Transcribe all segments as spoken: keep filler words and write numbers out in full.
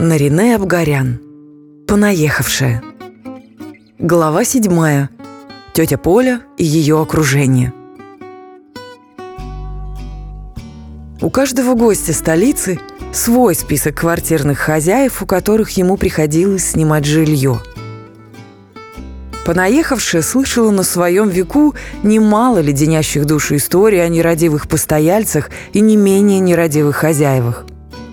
Нарине Абгарян. Понаехавшая. Глава седьмая. Тетя Поля и ее окружение. У каждого гостя столицы свой список квартирных хозяев, у которых ему приходилось снимать жилье. Понаехавшая слышала на своем веку немало леденящих душу историй о нерадивых постояльцах и не менее нерадивых хозяевах.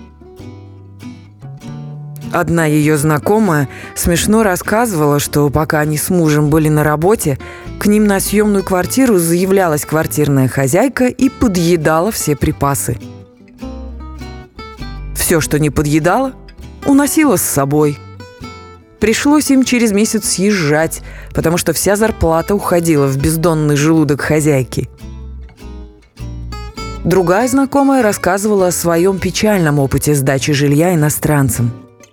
Одна ее знакомая смешно рассказывала, что пока они с мужем были на работе, к ним на съемную квартиру заявлялась квартирная хозяйка и подъедала все припасы. Все, что не подъедала, уносила с собой. Пришлось им через месяц съезжать, потому что вся зарплата уходила в бездонный желудок хозяйки. Другая знакомая рассказывала о своем печальном опыте сдачи жилья иностранцам.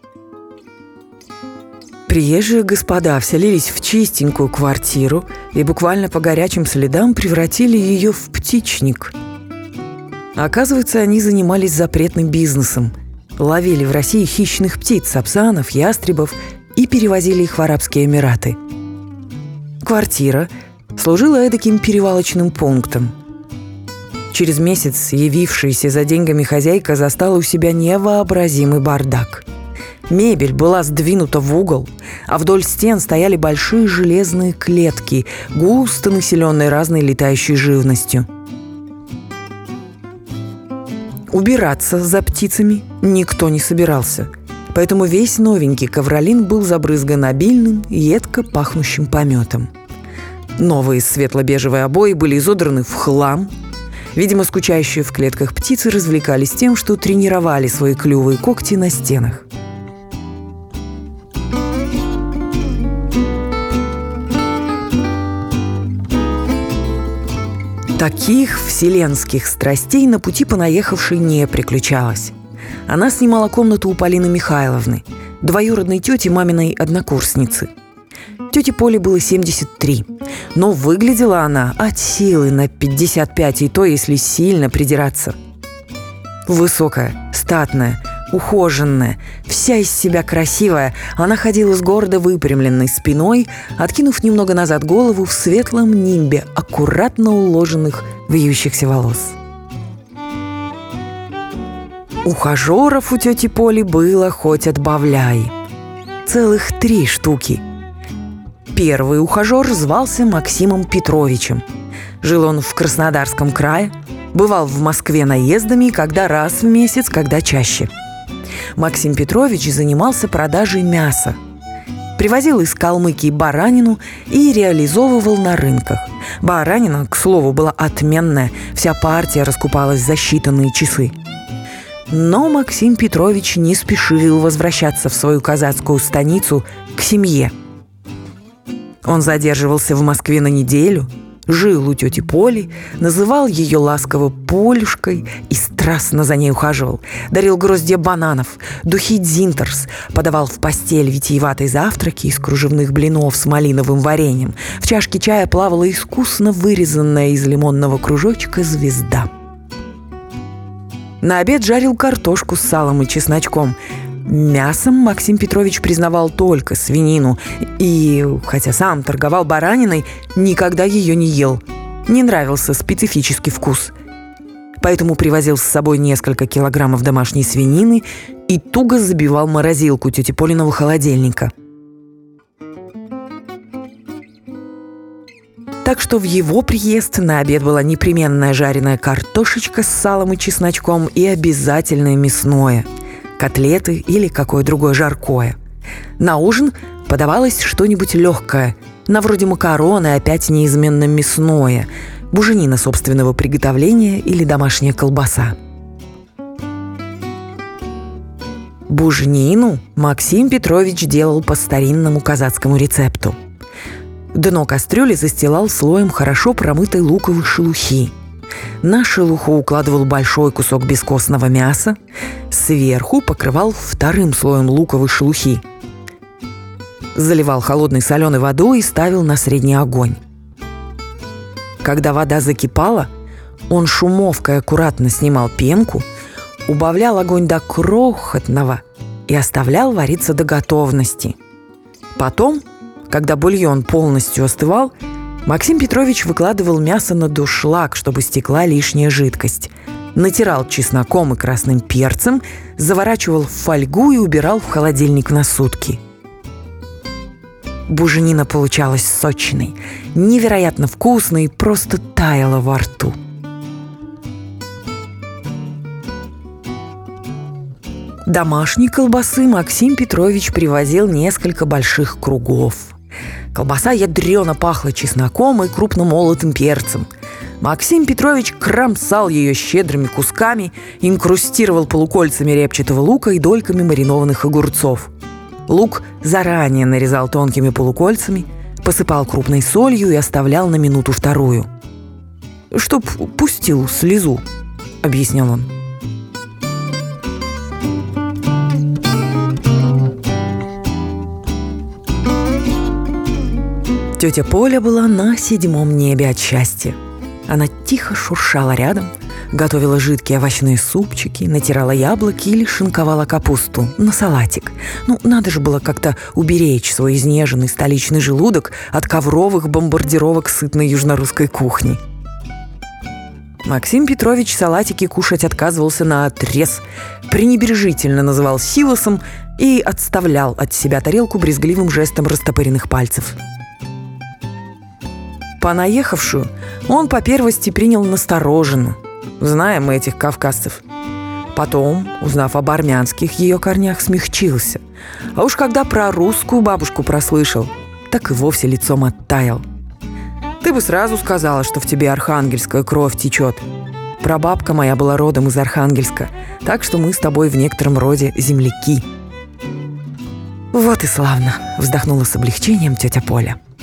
Приезжие господа вселились в чистенькую квартиру и буквально по горячим следам превратили ее в птичник. Оказывается, они занимались запретным бизнесом. Ловили в России хищных птиц, сапсанов, ястребов и перевозили их в Арабские Эмираты. Квартира служила эдаким перевалочным пунктом. Через месяц явившаяся за деньгами хозяйка застала у себя невообразимый бардак. Мебель была сдвинута в угол, а вдоль стен стояли большие железные клетки, густо населенные разной летающей живностью. Убираться за птицами никто не собирался, поэтому весь новенький ковролин был забрызган обильным, едко пахнущим пометом. Новые светло-бежевые обои были изодраны в хлам. Видимо, скучающие в клетках птицы развлекались тем, что тренировали свои клювы и когти на стенах. Таких вселенских страстей на пути понаехавшей не приключалось. Она снимала комнату у Полины Михайловны, двоюродной тети маминой однокурсницы. Тете Поле было семьдесят три, но выглядела она от силы на пятьдесят пять, и то, если сильно придираться. Высокая, статная, ухоженная, вся из себя красивая, она ходила с гордо выпрямленной спиной, откинув немного назад голову в светлом нимбе аккуратно уложенных вьющихся волос. Ухажеров у тети Поли было хоть отбавляй. Целых три штуки. Первый ухажер звался Максимом Петровичем. Жил он в Краснодарском крае, бывал в Москве наездами, когда раз в месяц, когда чаще. Максим Петрович занимался продажей мяса. Привозил из Калмыкии баранину и реализовывал на рынках. Баранина, к слову, была отменная, вся партия раскупалась за считанные часы. Но Максим Петрович не спешил возвращаться в свою казацкую станицу к семье. Он задерживался в Москве на неделю, жил у тети Поли, называл ее ласково Полюшкой и страстно за ней ухаживал. Дарил гроздья бананов, духи Дзинтерс, подавал в постель витиеватые завтраки из кружевных блинов с малиновым вареньем. В чашке чая плавала искусно вырезанная из лимонного кружочка звезда. На обед жарил картошку с салом и чесночком. Мясом Максим Петрович признавал только свинину и, хотя сам торговал бараниной, никогда ее не ел. Не нравился специфический вкус. Поэтому привозил с собой несколько килограммов домашней свинины и туго забивал морозилку тети Полиного холодильника. Так что в его приезд на обед была непременная жареная картошечка с салом и чесночком и обязательное мясное – котлеты или какое другое жаркое. На ужин подавалось что-нибудь легкое, на вроде макарон и опять неизменно мясное, буженина собственного приготовления или домашняя колбаса. Буженину Максим Петрович делал по старинному казацкому рецепту. Дно кастрюли застилал слоем хорошо промытой луковой шелухи. На шелуху укладывал большой кусок бескостного мяса, сверху покрывал вторым слоем луковой шелухи. Заливал холодной соленой водой и ставил на средний огонь. Когда вода закипала, он шумовкой аккуратно снимал пенку, убавлял огонь до крохотного и оставлял вариться до готовности. Потом, когда бульон полностью остывал, Максим Петрович выкладывал мясо на дуршлаг, чтобы стекла лишняя жидкость. Натирал чесноком и красным перцем, заворачивал в фольгу и убирал в холодильник на сутки. Буженина получалась сочной, невероятно вкусной и просто таяла во рту. Домашней колбасы Максим Петрович привозил несколько больших кругов. Колбаса ядрено пахла чесноком и крупно молотым перцем. Максим Петрович кромсал ее щедрыми кусками, инкрустировал полукольцами репчатого лука и дольками маринованных огурцов. Лук заранее нарезал тонкими полукольцами, посыпал крупной солью и оставлял на минуту-вторую. «Чтоб пустил слезу», — объяснял он. Тетя Поля была на седьмом небе от счастья. Она тихо шуршала рядом, готовила жидкие овощные супчики, натирала яблоки или шинковала капусту на салатик. Ну, надо же было как-то уберечь свой изнеженный столичный желудок от ковровых бомбардировок сытной южнорусской кухни. Максим Петрович салатики кушать отказывался наотрез, пренебрежительно называл силосом и отставлял от себя тарелку брезгливым жестом растопыренных пальцев. Понаехавшую он по первости принял настороженно. Знаем мы этих кавказцев. Потом, узнав об армянских ее корнях, смягчился. А уж когда про русскую бабушку прослышал, так и вовсе лицом оттаял. Ты бы сразу сказала, что в тебе архангельская кровь течет. Прабабка моя была родом из Архангельска, так что мы с тобой в некотором роде земляки. Вот и славно, вздохнула с облегчением тетя Поля.